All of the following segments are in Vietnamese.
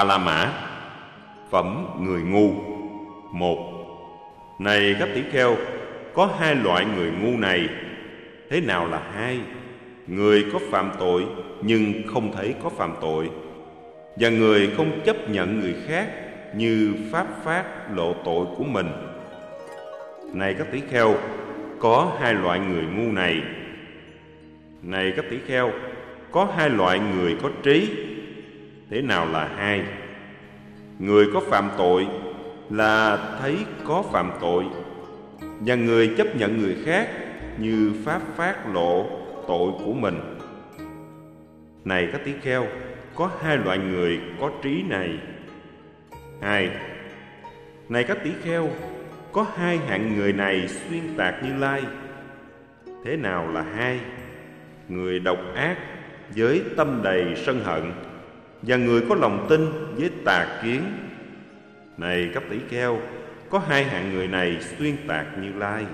Ba La Mã. Phẩm người ngu. 1. Này các tỷ kheo, có hai loại người ngu này. Thế nào là hai? Người có phạm tội nhưng không thấy có phạm tội, và người không chấp nhận người khác như pháp phát lộ tội của mình. Này các tỷ kheo, có hai loại người ngu này. Này các tỷ kheo, có hai loại người có trí. Thế nào là hai? Người có phạm tội là thấy có phạm tội, và người chấp nhận người khác như pháp phát lộ tội của mình. Này các tỷ kheo, có hai loại người có trí này. 2. Này các tỷ kheo, có hai hạng người này xuyên tạc Như Lai. Thế nào là hai? Người độc ác với tâm đầy sân hận, và người có lòng tin với tà kiến. Này các tỷ kheo, có hai hạng người này xuyên tạc Như Lai.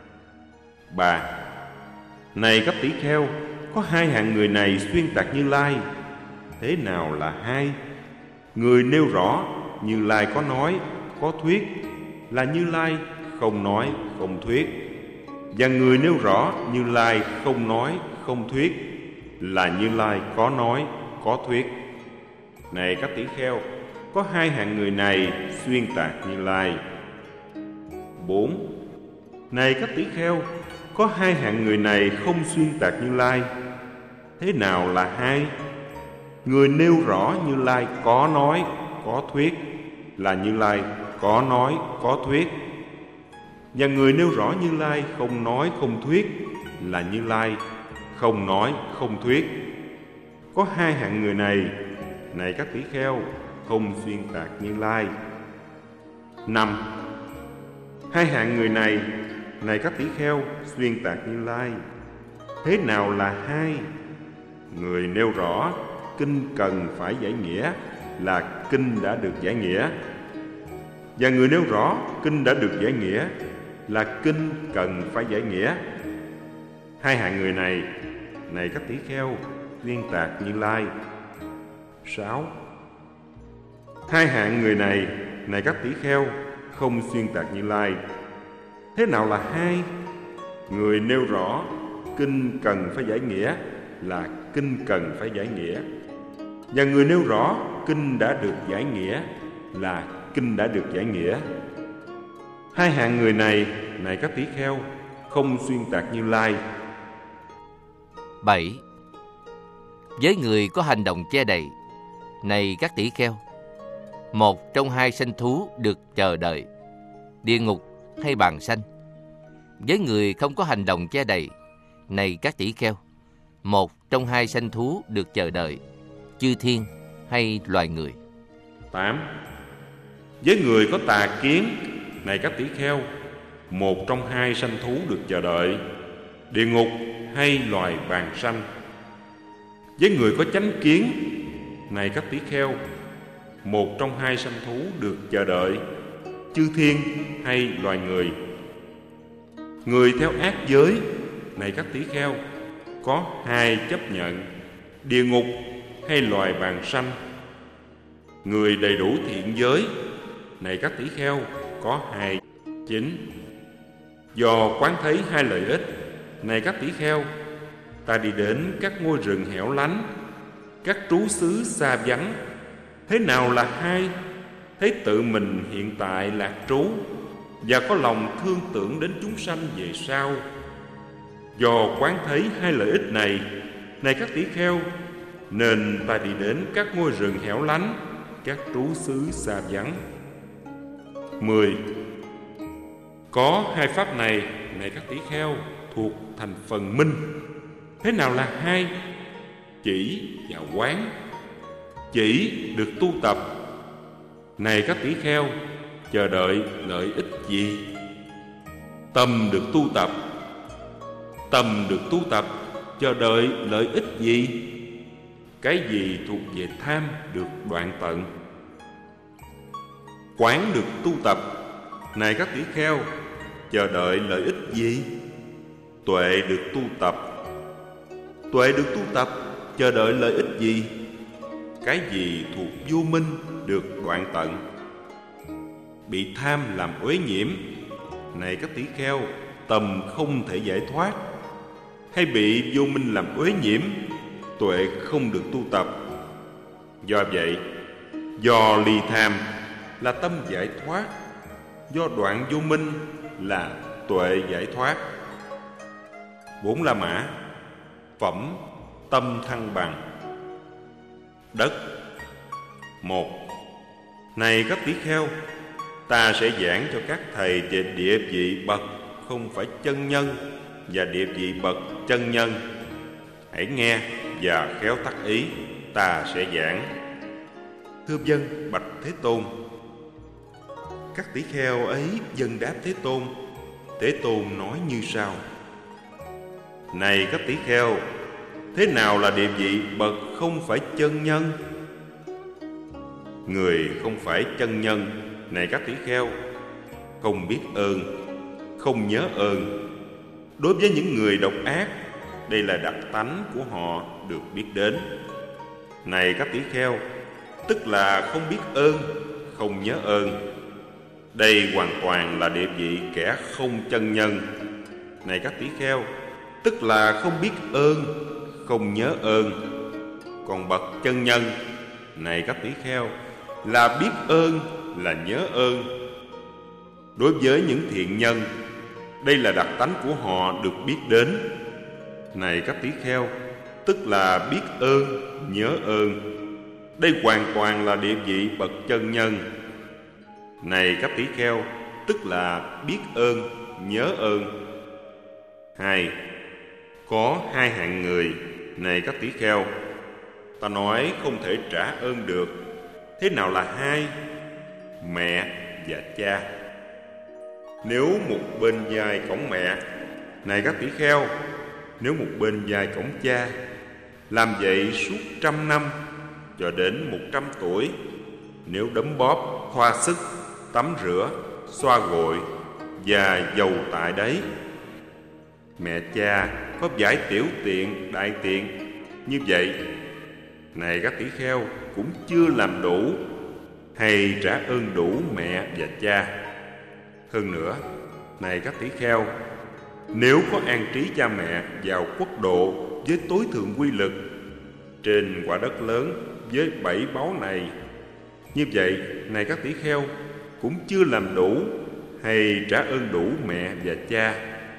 3. Này các tỷ kheo, có hai hạng người này xuyên tạc Như Lai. Thế nào là hai? Người nêu rõ Như Lai có nói, có thuyết, là Như Lai không nói, không thuyết. Và người nêu rõ Như Lai không nói, không thuyết, là Như Lai có nói, có thuyết. Này các tỷ kheo, có hai hạng người này xuyên tạc Như Lai. 4. Này các tỷ kheo, có hai hạng người này không xuyên tạc Như Lai. Thế nào là hai? Người nêu rõ Như Lai có nói, có thuyết, là Như Lai có nói, có thuyết. Và người nêu rõ Như Lai không nói, không thuyết, là Như Lai không nói, không thuyết. Có hai hạng người này, này các tỷ kheo, không xuyên tạc Như Lai. 5. Hai hạng người này, này các tỷ kheo, xuyên tạc Như Lai. Thế nào là hai? Người nêu rõ kinh cần phải giải nghĩa, là kinh đã được giải nghĩa. Và người nêu rõ kinh đã được giải nghĩa, là kinh cần phải giải nghĩa. Hai hạng người này, này các tỷ kheo, xuyên tạc Như Lai. 6. Hai hạng người này, này các tỷ kheo, không xuyên tạc Như Lai. Thế nào là hai? Người nêu rõ kinh cần phải giải nghĩa, là kinh cần phải giải nghĩa. Và người nêu rõ kinh đã được giải nghĩa, là kinh đã được giải nghĩa. Hai hạng người này, này các tỷ kheo, không xuyên tạc Như Lai. 7. Với người có hành động che đậy, này các tỷ kheo, một trong hai sanh thú được chờ đợi, địa ngục hay bàng sanh. Với người không có hành động che đậy, này các tỷ kheo, một trong hai sanh thú được chờ đợi, chư thiên hay loài người. 8. Với người có tà kiến, này các tỷ kheo, một trong hai sanh thú được chờ đợi, địa ngục hay loài bàng sanh. Với người có chánh kiến, này các tỷ kheo, một trong hai sanh thú được chờ đợi, chư thiên hay loài người. Người theo ác giới, này các tỷ kheo, có hai chấp nhận, địa ngục hay loài bàng sanh. Người đầy đủ thiện giới, này các tỷ kheo, có hai chính. Do quán thấy hai lợi ích, này các tỷ kheo, ta đi đến các ngôi rừng hẻo lánh, các trú xứ xa vắng. Thế nào là hai? Thấy tự mình hiện tại lạc trú, và có lòng thương tưởng đến chúng sanh về sau. Do quán thấy hai lợi ích này, này các tỷ kheo, nên ta đi đến các ngôi rừng hẻo lánh, các trú xứ xa vắng. 10. Có hai pháp này, này các tỷ kheo, thuộc thành phần minh. Thế nào là hai? Chỉ và quán. Chỉ được tu tập. Này các tỷ kheo, chờ đợi lợi ích gì? Tâm được tu tập. Tâm được tu tập, chờ đợi lợi ích gì? Cái gì thuộc về tham được đoạn tận. Quán được tu tập, này các tỷ kheo, chờ đợi lợi ích gì? Tuệ được tu tập. Tuệ được tu tập, chờ đợi lợi ích gì? Cái gì thuộc vô minh được đoạn tận. Bị tham làm uế nhiễm, này các tỷ kheo, tầm không thể giải thoát. Hay bị vô minh làm uế nhiễm, tuệ không được tu tập. Do vậy, do ly tham là tâm giải thoát, do đoạn vô minh là tuệ giải thoát. 4 La Mã. Phẩm tâm thăng bằng. Đất. 1. Này các tỷ kheo, ta sẽ giảng cho các thầy về địa vị bậc không phải chân nhân và địa vị bậc chân nhân. Hãy nghe và khéo tác ý, ta sẽ giảng. Thưa vâng, bạch Thế Tôn. Các tỷ kheo ấy vâng đáp Thế Tôn. Thế Tôn nói như sau: Này các tỷ kheo, thế nào là địa vị bậc không phải chân nhân? Người không phải chân nhân, này các tỷ kheo, không biết ơn, không nhớ ơn. Đối với những người độc ác, đây là đặc tánh của họ được biết đến. Này các tỷ kheo, tức là không biết ơn, không nhớ ơn. Đây hoàn toàn là địa vị kẻ không chân nhân. Này các tỷ kheo, tức là không biết ơn, không nhớ ơn. Còn bậc chân nhân, này các tỷ kheo, là biết ơn, là nhớ ơn. Đối với những thiện nhân, đây là đặc tánh của họ được biết đến. Này các tỷ kheo, tức là biết ơn, nhớ ơn. Đây hoàn toàn là địa vị bậc chân nhân. Này các tỷ kheo, tức là biết ơn, nhớ ơn. 2. Có 2 hạng người, này các tỷ kheo. Ta nói không thể trả ơn được. Thế nào là 2? Mẹ và cha. Nếu một bên vai cõng mẹ, này các tỷ kheo, nếu một bên vai cõng cha, làm vậy suốt 100 năm cho đến 100 tuổi, nếu đấm bóp, thoa sức, tắm rửa, xoa gội và dầu tại đấy. Mẹ cha có giải tiểu tiện, đại tiện như vậy, này các tỷ kheo, cũng chưa làm đủ hay trả ơn đủ mẹ và cha. Hơn nữa, này các tỷ kheo, nếu có an trí cha mẹ vào quốc độ với tối thượng quy lực trên quả đất lớn với 7 báu này, như vậy, này các tỷ kheo, cũng chưa làm đủ hay trả ơn đủ mẹ và cha.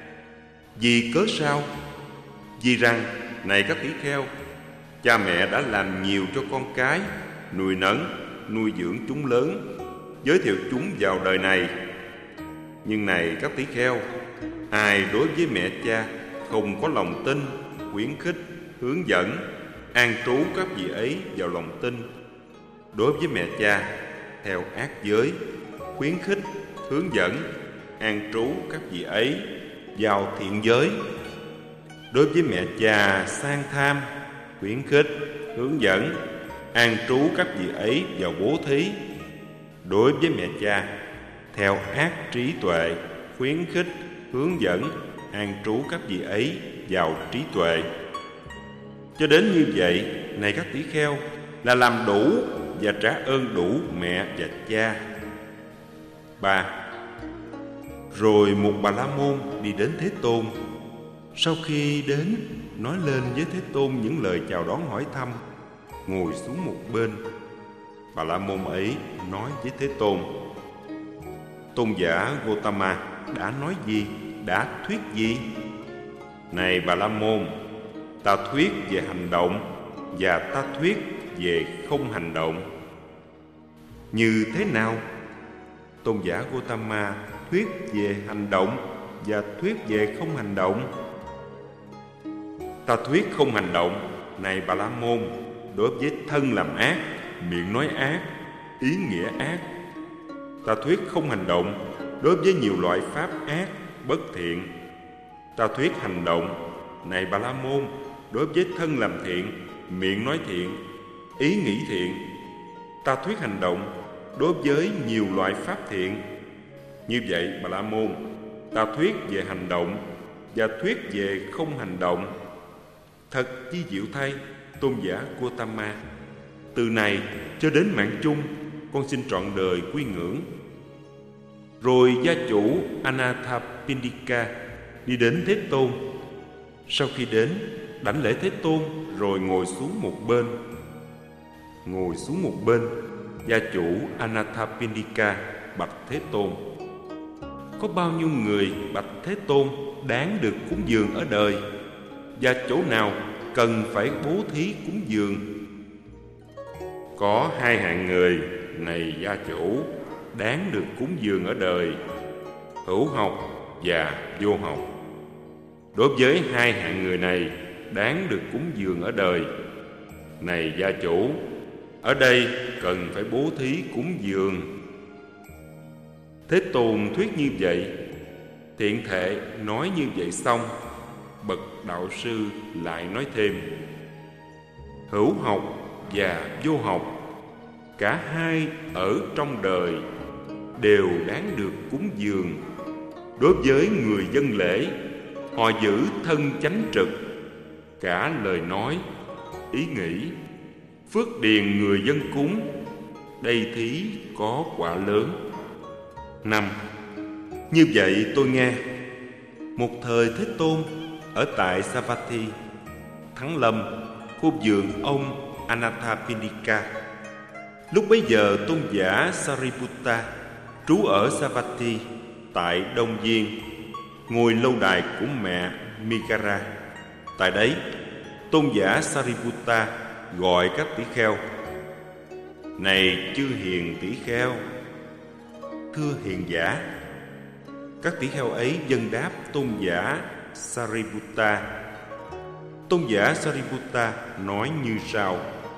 Vì cớ sao? Vì rằng, này các tỷ kheo, cha mẹ đã làm nhiều cho con cái, nuôi nấng, nuôi dưỡng chúng lớn, giới thiệu chúng vào đời này. Nhưng này các tỷ kheo, ai đối với mẹ cha không có lòng tin, khuyến khích, hướng dẫn, an trú các vị ấy vào lòng tin, đối với mẹ cha theo ác giới, khuyến khích, hướng dẫn, an trú các vị ấy vào thiện giới, đối với mẹ cha sang tham, khuyến khích, hướng dẫn, an trú các vị ấy vào bố thí, đối với mẹ cha theo ác trí tuệ, khuyến khích, hướng dẫn, an trú các vị ấy vào trí tuệ. Cho đến như vậy, này các tỷ kheo, là làm đủ và trả ơn đủ mẹ và cha. 3. Rồi một Bà La Môn đi đến Thế Tôn. Sau khi đến, nói lên với Thế Tôn những lời chào đón hỏi thăm, ngồi xuống một bên. Bà La Môn ấy nói với Thế Tôn: Tôn giả Gotama đã nói gì, đã thuyết gì? Này Bà La Môn, ta thuyết về hành động và ta thuyết về không hành động. Như thế nào? Tôn giả Gotama thuyết về hành động và thuyết về không hành động. Ta thuyết không hành động, này Bà La Môn, đối với thân làm ác, miệng nói ác, ý nghĩa ác. Ta thuyết không hành động đối với nhiều loại pháp ác, bất thiện. Ta thuyết hành động, này Bà La Môn, đối với thân làm thiện, miệng nói thiện, ý nghĩ thiện. Ta thuyết hành động đối với nhiều loại pháp thiện. Như vậy, Bà La Môn, ta thuyết về hành động và thuyết về không hành động. Thật chi diệu thay, Tôn giả Gotama, từ này cho đến mạng chung, con xin trọn đời quy ngưỡng. Rồi gia chủ Anathapindika đi đến Thế Tôn. Sau khi đến, đảnh lễ Thế Tôn rồi ngồi xuống một bên. Gia chủ Anathapindika bạch Thế Tôn: có bao nhiêu người bạch Thế Tôn đáng được cúng dường ở đời, và chỗ nào cần phải bố thí cúng dường? Có 2 hạng người, này gia chủ, đáng được cúng dường ở đời: hữu học và vô học. Đối với 2 hạng người này đáng được cúng dường ở đời, này gia chủ, ở đây cần phải bố thí cúng dường. Thế Tôn thuyết như vậy. Thiện Thệ nói như vậy xong, bậc đạo sư lại nói thêm: hữu học và vô học, cả hai ở trong đời đều đáng được cúng dường. Đối với người dân lễ, họ giữ thân chánh trực, cả lời nói, ý nghĩ, phước điền người dân cúng, đây thí có quả lớn. 5. Như vậy tôi nghe, một thời Thế Tôn ở tại Savatthi, Thắng Lâm, khu vườn ông Anathapindika. Lúc bấy giờ tôn giả Sariputta trú ở Savatthi tại Đông Viên, ngôi lâu đài của mẹ Migara. Tại đấy, tôn giả Sariputta gọi các tỷ kheo: này chư hiền tỷ kheo, thưa hiền giả. Các tỷ kheo ấy dâng đáp tôn giả Sariputta. Tôn giả Sariputta nói như sau: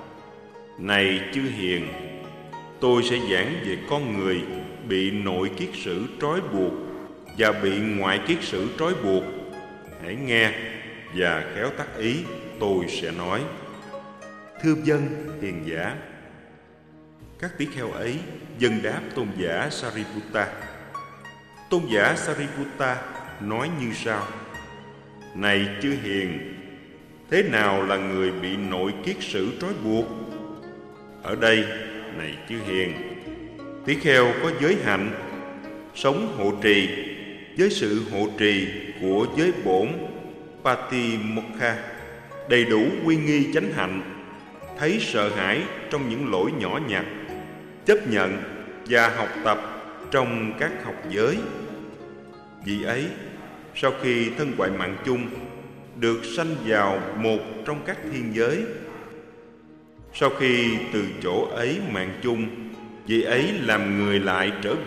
này chư hiền, tôi sẽ giảng về con người bị nội kiết sử trói buộc và bị ngoại kiết sử trói buộc. Hãy nghe và khéo tác ý tôi sẽ nói. Thưa vâng, hiền giả. Các tỷ kheo ấy dâng đáp tôn giả Sariputta. Tôn giả Sariputta nói như sau: này chư hiền, thế nào là người bị nội kiết sử trói buộc? Ở đây, này chư hiền, tỷ kheo có giới hạnh, sống hộ trì với sự hộ trì của giới bổn Patimokkha, đầy đủ uy nghi chánh hạnh, thấy sợ hãi trong những lỗi nhỏ nhặt, chấp nhận và học tập trong các học giới. Vì ấy, sau khi thân ngoại mạng chung được sanh vào một trong các thiên giới, sau khi từ chỗ ấy mạng chung, vị ấy làm người lại trở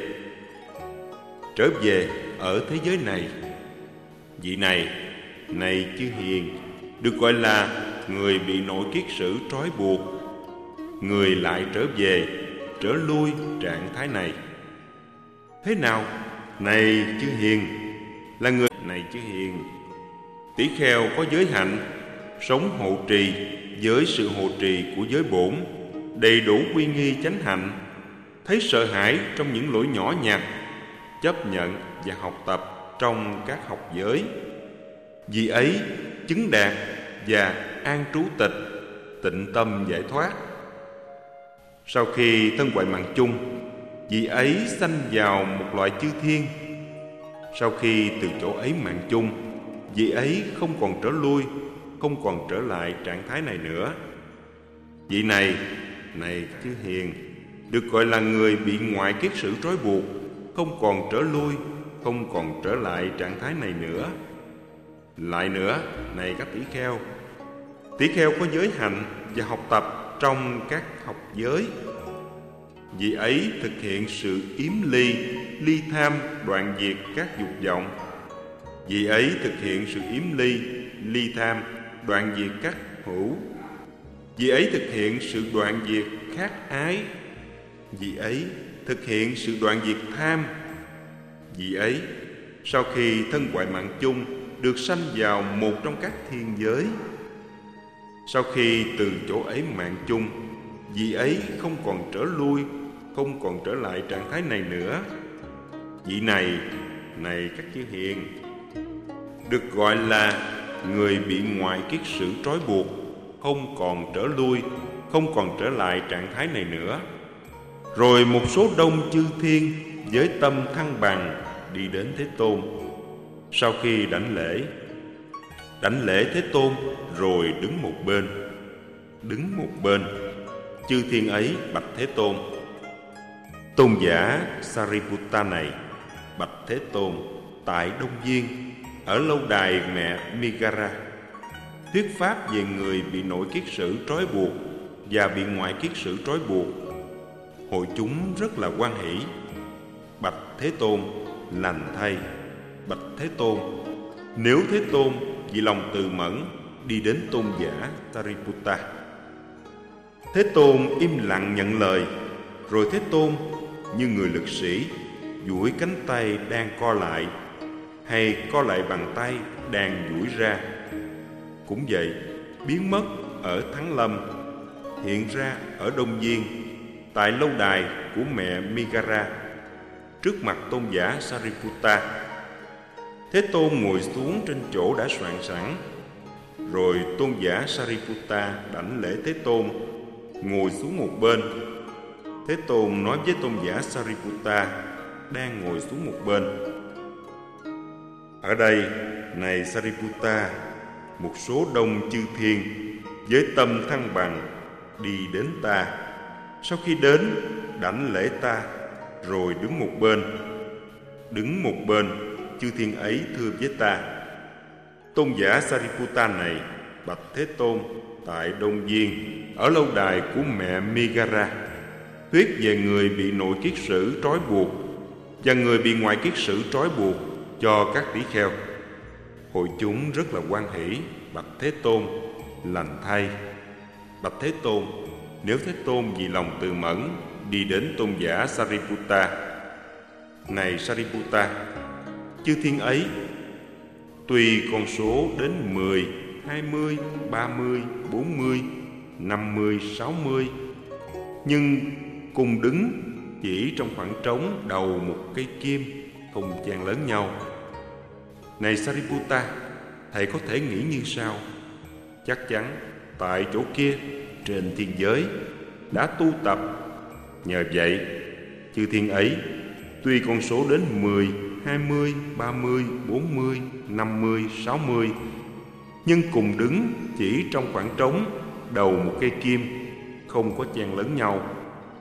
về ở thế giới này. Vị này, này chư hiền, được gọi là người bị nội kiết sử trói buộc, người lại trở về, trở lui trạng thái này. Thế nào, này chư hiền, là người này chư hiền? Tỷ kheo có giới hạnh, sống hộ trì với sự hộ trì của giới bổn, đầy đủ uy nghi chánh hạnh, thấy sợ hãi trong những lỗi nhỏ nhặt, chấp nhận và học tập trong các học giới. Vì ấy chứng đạt và an trú tịch, tịnh tâm giải thoát. Sau khi thân ngoại mạng chung, vị ấy sanh vào một loại chư thiên. Sau khi từ chỗ ấy mạng chung, vị ấy không còn trở lui, không còn trở lại trạng thái này nữa. Vị này, này chư hiền, được gọi là người bị ngoại kiết sử trói buộc, không còn trở lui, không còn trở lại trạng thái này nữa. Lại nữa, này các tỷ kheo có giới hạnh và học tập trong các học giới. Vị ấy thực hiện sự yếm ly tham, đoạn diệt các dục vọng. Vị ấy thực hiện sự yếm ly tham, đoạn diệt các hữu. Vị ấy thực hiện sự đoạn diệt khát ái. Vị ấy thực hiện sự đoạn diệt tham. Vị ấy, sau khi thân ngoại mạng chung, được sanh vào một trong các thiên giới. Sau khi từ chỗ ấy mạng chung, vị ấy không còn trở lui, không còn trở lại trạng thái này nữa. Vị này, này các chư hiền, được gọi là người bị ngoại kiết sử trói buộc, không còn trở lui, không còn trở lại trạng thái này nữa. Rồi một số đông chư thiên với tâm thăng bằng đi đến Thế Tôn. Sau khi đảnh lễ Thế Tôn rồi đứng một bên. Chư thiên ấy bạch Thế Tôn: Tôn giả Sariputta này, bạch Thế Tôn, tại Đông Viên, ở lâu đài mẹ Migara, thuyết pháp về người bị nội kiết sử trói buộc và bị ngoại kiết sử trói buộc. Hội chúng rất là hoan hỷ. Bạch Thế Tôn, lành thay. Bạch Thế Tôn, nếu Thế Tôn vì lòng từ mẫn đi đến tôn giả Sariputta. Thế Tôn im lặng nhận lời. Rồi Thế Tôn như người lực sĩ duỗi cánh tay đang co lại, hay co lại bàn tay đang duỗi ra. Cũng vậy, biến mất ở Thắng Lâm, hiện ra ở Đông Viên, tại lâu đài của mẹ Migara, trước mặt tôn giả Sariputta. Thế Tôn ngồi xuống trên chỗ đã soạn sẵn. Rồi tôn giả Sariputta đảnh lễ Thế Tôn, ngồi xuống một bên. Thế Tôn nói với tôn giả Sariputta đang ngồi xuống một bên: Ở đây, này Sariputta, một số đông chư thiên với tâm thăng bằng đi đến ta. Sau khi đến, đảnh lễ ta, rồi đứng một bên. Chư thiên ấy thưa với ta: Tôn giả Sariputta này, bạch Thế Tôn, tại Đông Viên, ở lâu đài của mẹ Migara, thuyết về người bị nội kiết sử trói buộc và người bị ngoại kiết sử trói buộc cho các tỷ kheo. Hội chúng rất là hoan hỷ. Bạch Thế Tôn, lành thay. Bạch Thế Tôn, nếu Thế Tôn vì lòng từ mẫn đi đến tôn giả Sariputta. Này Sariputta, chư thiên ấy tùy con số đến 10, 20, 30, 40, 50, 60, nhưng cùng đứng chỉ trong khoảng trống đầu một cây kim, không chen lấn nhau. Này Sariputta, thầy có thể nghĩ như sau: chắc chắn tại chỗ kia trên thiên giới đã tu tập. Nhờ vậy, chư thiên ấy tuy con số đến 10, 20, 30, 40, 50, 60, nhưng cùng đứng chỉ trong khoảng trống đầu một cây kim, không có chen lấn nhau.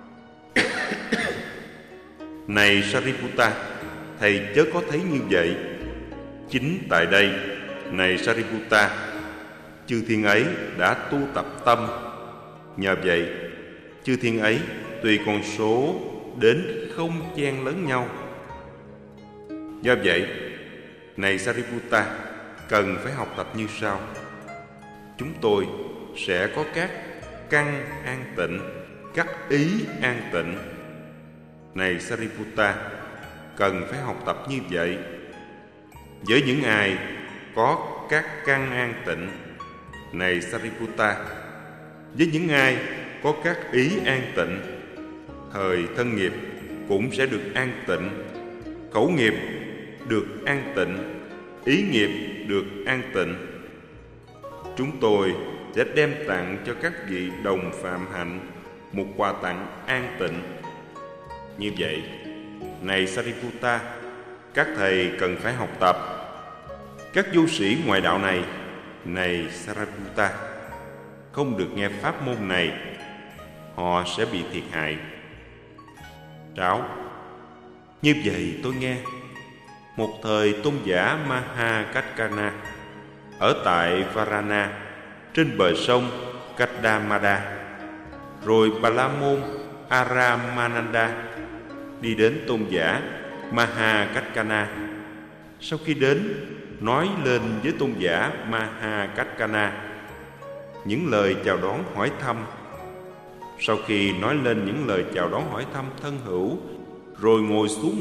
Này Sariputta, thầy chớ có thấy như vậy. Chính tại đây, này Sariputta, chư thiên ấy đã tu tập tâm. Nhờ vậy, chư thiên ấy tùy con số đến không chen lấn nhau. Do vậy, này Sariputta, cần phải học tập như sau. Chúng tôi sẽ có các căn an tịnh, các ý an tịnh. Này Sariputta, cần phải học tập như vậy. Với những ai có các căn an tịnh, này Sariputta, với những ai có các ý an tịnh, thời thân nghiệp cũng sẽ được an tịnh, khẩu nghiệp được an tịnh, ý nghiệp được an tịnh. Chúng tôi sẽ đem tặng cho các vị đồng phạm hạnh một quà tặng an tịnh. Như vậy, này Sariputta, các thầy cần phải học tập. Các du sĩ ngoại đạo này, này Sariputta, không được nghe pháp môn này, họ sẽ bị thiệt hại. Như vậy tôi nghe, một thời tôn giả Mahakaccana ở tại Varana trên bờ sông Kadamada, rồi Bà La Môn Aramananda đi đến tôn giả Mahakaccana. Sau khi đến, nói lên với tôn giả Mahakaccana những lời chào đón hỏi thăm. Sau khi nói lên những lời chào đón hỏi thăm thân hữu, rồi ngồi xuống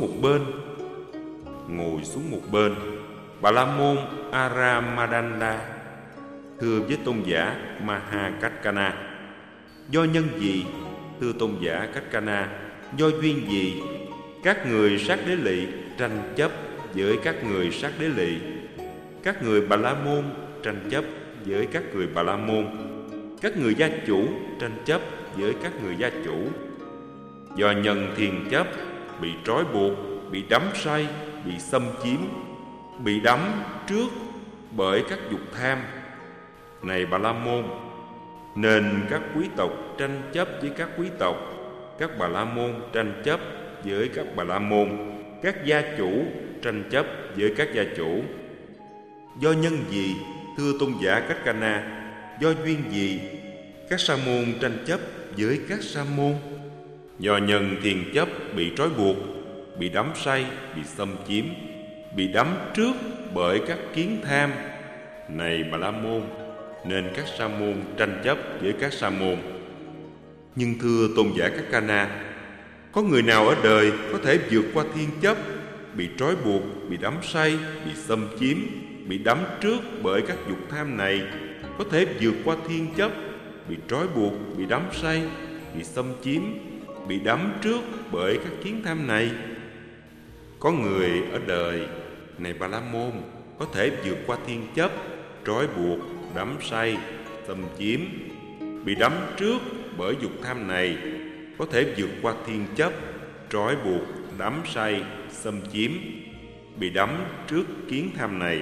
một bên, Bà La Môn Aramadanda thưa với tôn giả Mahakaccana: do nhân gì, thưa tôn giả Kaccana, do duyên gì, các người sát đế lỵ tranh chấp với các người sát đế lỵ, các người Bà La Môn tranh chấp với các người Bà La Môn, các người gia chủ tranh chấp với các người gia chủ. do nhân thiên chấp, bị trói buộc, bị đắm say, bị xâm chiếm, bị đắm trước bởi các dục tham. Này Bà La Môn, nên các quý tộc tranh chấp với các quý tộc, các Bà La Môn tranh chấp với các Bà La Môn, các gia chủ tranh chấp với các gia chủ. Do nhân gì, thưa tôn giả Cách Ca Na? Do duyên gì các sa môn tranh chấp với các sa môn? Do nhân thiền chấp, bị trói buộc, bị đắm say, bị xâm chiếm, bị đắm trước bởi các kiến tham. Này Bà La Môn, nên các sa môn tranh chấp với các sa môn. Nhưng thưa tôn giả Cách Ca Na, có người nào ở đời có thể vượt qua thiên chấp, bị trói buộc, bị đắm say, bị xâm chiếm, bị đắm trước bởi các dục tham này, có thể vượt qua thiên chấp, bị trói buộc, bị đắm say, bị xâm chiếm, bị đắm trước bởi các kiến tham này? Có người ở đời, này Bà La Môn, có thể vượt qua thiên chấp, trói buộc, đắm say, xâm chiếm, bị đắm trước bởi dục tham này, có thể vượt qua thiên chấp, trói buộc, đắm say, xâm chiếm, bị đắm trước kiến tham này.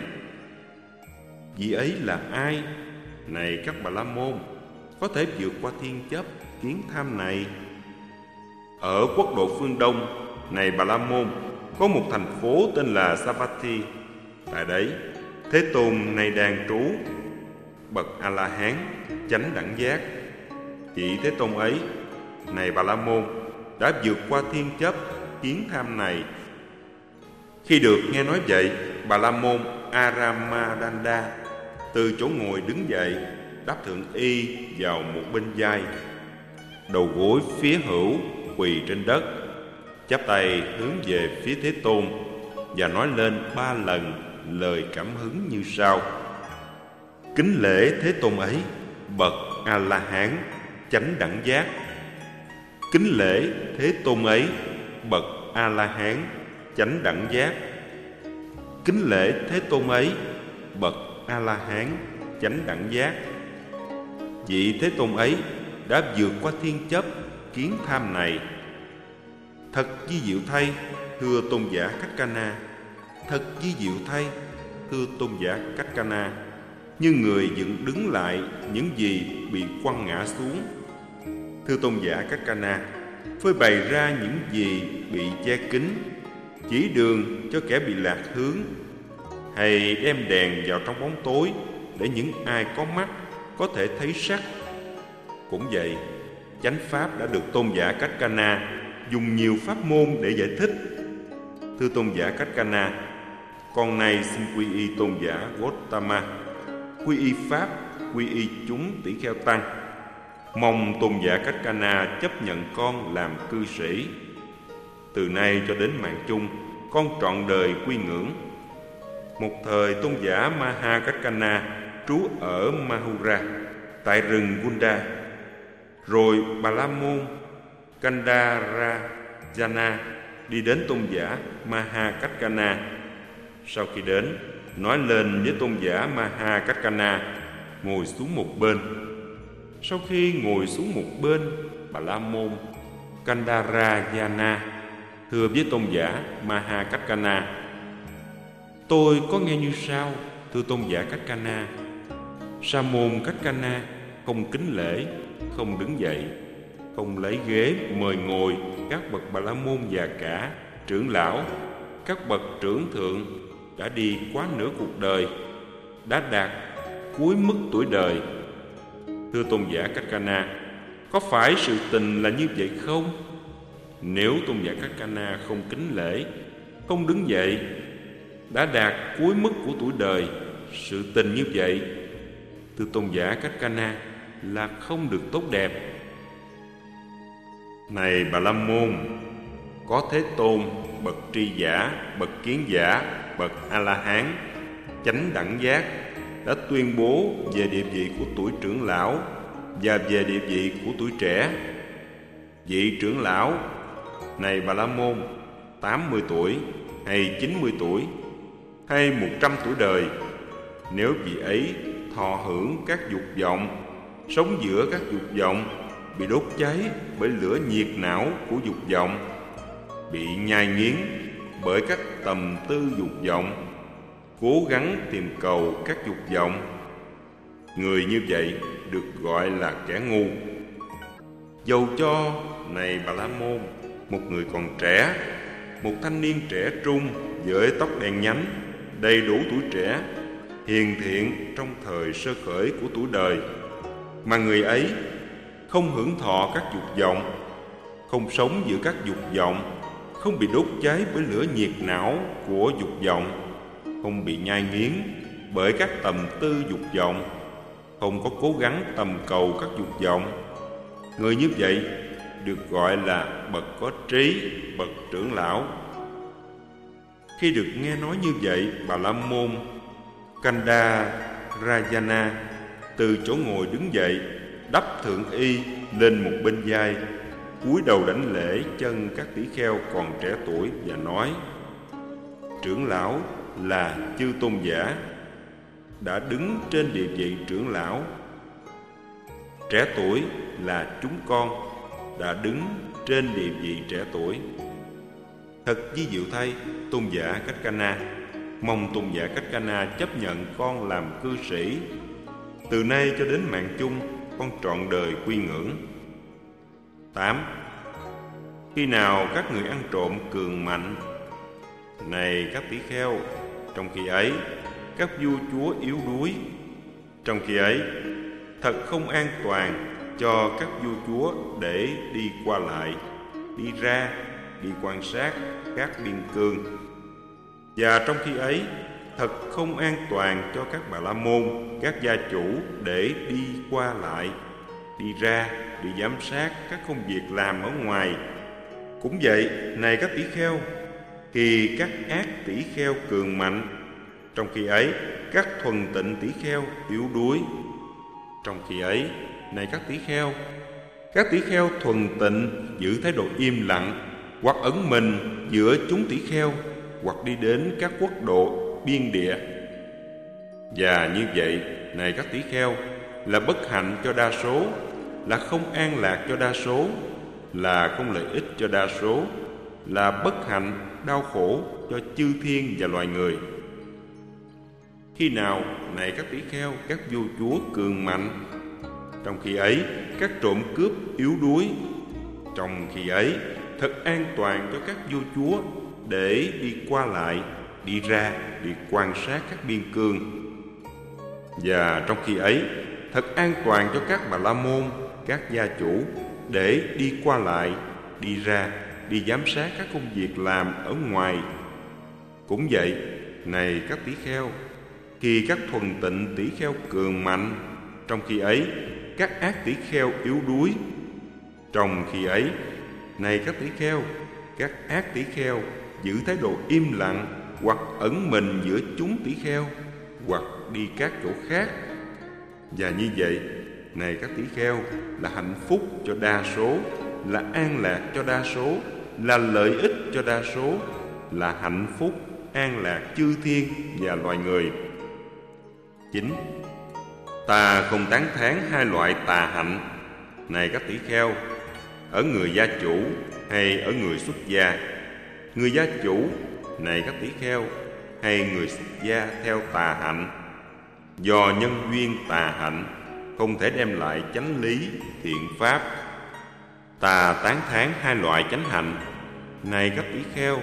Vị ấy là ai? Này các Bà La Môn, có thể vượt qua thiên chấp, kiến tham này? Ở quốc độ phương Đông, này Bà La Môn, có một thành phố tên là Savatthi. Tại đấy, Thế Tôn nay đang trú, bậc A-la-hán, chánh đẳng giác. Vị Thế Tôn ấy, này Bà La Môn, đã vượt qua thiên chấp, kiến tham này. Khi được nghe nói vậy, Bà La Môn Aramadanda từ chỗ ngồi đứng dậy, đáp thượng y vào một bên vai, đầu gối phía hữu quỳ trên đất, chắp tay hướng về phía Thế Tôn và nói lên 3 lần lời cảm hứng như sau: kính lễ Thế Tôn ấy, bậc A-la-hán, chánh đẳng giác. Kính lễ Thế Tôn ấy, bậc A-la-hán, chánh đẳng giác. Kính lễ Thế Tôn ấy, bậc A-la-hán, chánh đẳng giác. Vị Thế Tôn ấy đã vượt qua thiên chấp, kiến tham này. Thật vi diệu thay, thưa tôn giả Cách Ca Na. Thật vi diệu thay, thưa tôn giả Cách Ca Na. Như người dựng đứng lại những gì bị quăng ngã xuống. Thưa tôn giả Cách Ca Na, phơi bày ra những gì bị che kín, chỉ đường cho kẻ bị lạc hướng, hay đem đèn vào trong bóng tối để những ai có mắt có thể thấy sắc. Cũng vậy, chánh pháp đã được tôn giả Cách Ca Na dùng nhiều pháp môn để giải thích. Thưa tôn giả Cách Ca Na, con nay xin quy y tôn giả Gotama, quy y pháp, quy y chúng tỷ kheo tăng. Mong tôn giả Cách Ca Na chấp nhận con làm cư sĩ. Từ nay cho đến mạng chung, con trọn đời quy ngưỡng. Một thời tôn giả Maha Cách Ca Na trú ở Mahura, tại rừng Gunda. Rồi Bà La Môn Kandarajana đi đến tôn giả Maha Cách Ca Na. Sau khi đến, nói lên với tôn giả Maha Cách Ca Na ngồi xuống một bên. Sau khi ngồi xuống một bên, Bà La Môn Kandarajana thưa với tôn giả Maha Cách Ca Na: tôi có nghe như sau, thưa tôn giả Cách Ca Na. Sa môn Cách Ca Na không kính lễ, không đứng dậy, không lấy ghế mời ngồi các bậc Bà La Môn già cả, trưởng lão, các bậc trưởng thượng đã đi quá nửa cuộc đời, đã đạt cuối mức tuổi đời. Thưa tôn giả Cách Ca Na, có phải sự tình là như vậy không? Nếu tôn giả Cách Ca Na không kính lễ, không đứng dậy, đã đạt cuối mức của tuổi đời, sự tình như vậy, thưa tôn giả Cách Ca Na, là không được tốt đẹp. Này Bà La Môn, có Thế Tôn, bậc tri giả, bậc kiến giả, bậc A-la-hán, chánh đẳng giác đã tuyên bố về địa vị của tuổi trưởng lão và về địa vị của tuổi trẻ. Vị trưởng lão, này Bà La Môn, 80 tuổi hay 90 tuổi hay 100 tuổi đời, nếu vị ấy thọ hưởng các dục vọng, sống giữa các dục vọng bị đốt cháy bởi lửa nhiệt não của dục vọng, bị nhai nghiến bởi các tầm tư dục vọng, cố gắng tìm cầu các dục vọng. Người như vậy được gọi là kẻ ngu. Dầu cho này Bà La Môn, một người còn trẻ, một thanh niên trẻ trung với tóc đen nhánh, đầy đủ tuổi trẻ, hiền thiện trong thời sơ khởi của tuổi đời, mà người ấy không hưởng thọ các dục vọng, không sống giữa các dục vọng, không bị đốt cháy bởi lửa nhiệt não của dục vọng, không bị nhai nghiến bởi các tầm tư dục vọng, không có cố gắng tầm cầu các dục vọng. Người như vậy được gọi là bậc có trí, bậc trưởng lão. Khi được nghe nói như vậy, Bà La Môn Kandarayana từ chỗ ngồi đứng dậy, đắp thượng y lên một bên vai, cúi đầu đảnh lễ chân các tỷ kheo còn trẻ tuổi và nói: Trưởng lão là chư tôn giả, đã đứng trên địa vị trưởng lão. Trẻ tuổi là chúng con, đã đứng trên địa vị trẻ tuổi. Thật ví diệu thay, tôn giả Cách Ca Na, mong tôn giả Cách Ca Na chấp nhận con làm cư sĩ. Từ nay cho đến mạng chung, con trọn đời quy ngưỡng. 8. Khi nào các người ăn trộm cường mạnh? Này các tỷ kheo, trong khi ấy các vua chúa yếu đuối. Trong khi ấy thật không an toàn cho các vua chúa để đi qua lại, đi ra, đi quan sát các biên cương. Và trong khi ấy thật không an toàn cho các Bà La Môn, các gia chủ để đi qua lại, đi ra, đi giám sát các công việc làm ở ngoài. Cũng vậy, này các tỷ kheo, khi các ác tỷ kheo cường mạnh, trong khi ấy các thuần tịnh tỷ kheo yếu đuối. Trong khi ấy, này các tỷ kheo thuần tịnh giữ thái độ im lặng, hoặc ẩn mình giữa chúng tỷ kheo, hoặc đi đến các quốc độ biên địa. Và như vậy, này các tỷ kheo, là bất hạnh cho đa số, là không an lạc cho đa số, là không lợi ích cho đa số, là bất hạnh, đau khổ cho chư thiên và loài người. Khi nào, này các tỷ kheo, các vua chúa cường mạnh, trong khi ấy các trộm cướp yếu đuối. Trong khi ấy thật an toàn cho các vua chúa để đi qua lại, đi ra, đi quan sát các biên cương. Và trong khi ấy thật an toàn cho các Bà La Môn, các gia chủ để đi qua lại, đi ra, đi giám sát các công việc làm ở ngoài. Cũng vậy, này các tỷ kheo, khi các thuần tịnh tỷ kheo cường mạnh, trong khi ấy các ác tỷ kheo yếu đuối. Trong khi ấy, này các tỷ kheo, các ác tỷ kheo giữ thái độ im lặng, hoặc ẩn mình giữa chúng tỷ kheo, hoặc đi các chỗ khác. Và như vậy, này các tỷ kheo, là hạnh phúc cho đa số, là an lạc cho đa số, là lợi ích cho đa số, là hạnh phúc, an lạc chư thiên và loài người. 9. Ta không tán thán hai loại tà hạnh. Này các tỷ kheo, ở người gia chủ hay ở người xuất gia? Người gia chủ, này các tỷ kheo, hay người xuất gia theo tà hạnh? Do nhân duyên tà hạnh không thể đem lại chánh lý, thiện pháp. Ta tán thán hai loại chánh hạnh. Này các tỷ kheo,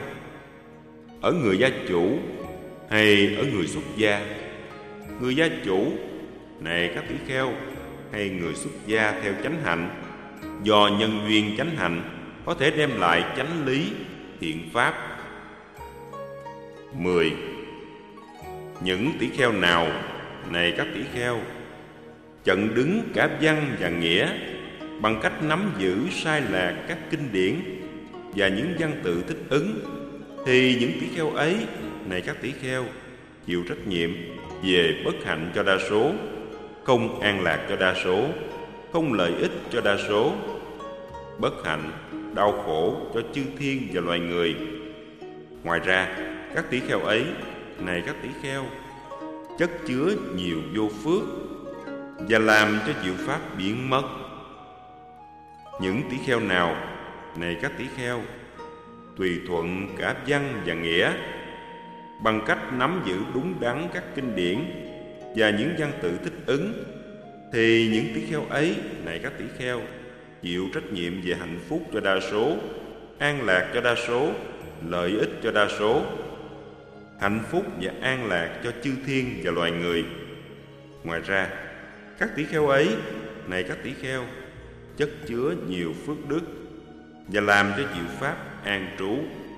ở người gia chủ hay ở người xuất gia? Người gia chủ, này các tỷ kheo, hay người xuất gia theo chánh hạnh? Do nhân duyên chánh hạnh có thể đem lại chánh lý, thiện pháp. 10. Những tỷ kheo nào, này các tỷ kheo, chặn đứng cả văn và nghĩa bằng cách nắm giữ sai lạc các kinh điển và những văn tự thích ứng, thì những tỷ kheo ấy, này các tỷ kheo, chịu trách nhiệm về bất hạnh cho đa số, không an lạc cho đa số, không lợi ích cho đa số, bất hạnh, đau khổ cho chư thiên và loài người. Ngoài ra, các tỷ kheo ấy, này các tỷ kheo, chất chứa nhiều vô phước và làm cho diệu pháp biến mất. Những tỷ kheo nào, này các tỷ kheo, tùy thuận cả văn và nghĩa, bằng cách nắm giữ đúng đắn các kinh điển và những văn tự thích ứng, thì những tỷ kheo ấy, này các tỷ kheo, chịu trách nhiệm về hạnh phúc cho đa số, an lạc cho đa số, lợi ích cho đa số, hạnh phúc và an lạc cho chư thiên và loài người. Ngoài ra, các tỷ kheo ấy, này các tỷ kheo, chất chứa nhiều phước đức và làm cho diệu pháp an trú.